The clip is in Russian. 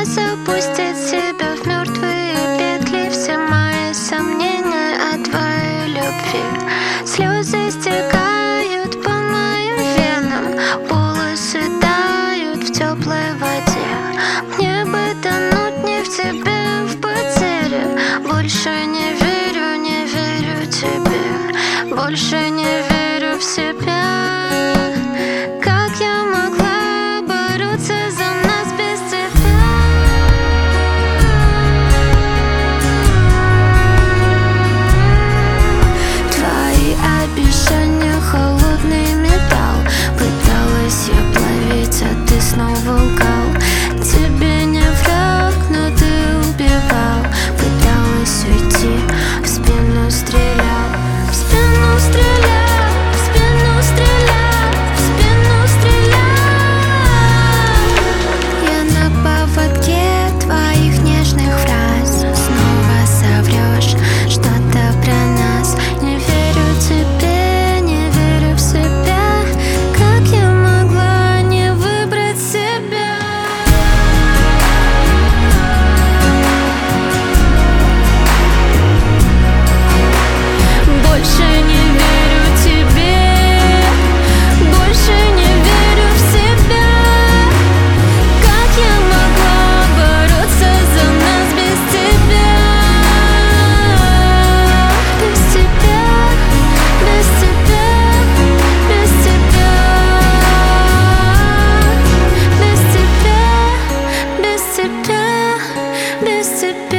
запустить себя в мертвые петли. Все мои сомнения о твоей любви. Слезы стекают по моим венам, волосы тают в теплой воде. Мне бы тонуть не в тебе, в потере. Больше не верю, не верю тебе. Больше не верю в себя. Как я могла бороться за нас без тебя? Твои обещания — холодный металл. Пыталась я плавить, а ты снова лгал. Тебе не враг, но ты убивал. Пыталась уйти, в спину стрелял. В спину стрелял, в спину стрелял, в спину стрелял. Я на поводке твоих нежных фраз. Снова соврешь что-то про нас. Не верю тебе, не верю в себя. Как я могла не выбрать себя? Больше не верю тебе. Больше не верю в себя. Как я могла бороться за нас без тебя? Без тебя, без тебя, без тебя. Без тебя, без тебя, без тебя.